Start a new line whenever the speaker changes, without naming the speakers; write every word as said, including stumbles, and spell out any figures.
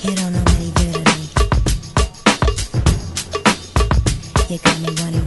You don't know me, you don't know me. You got me running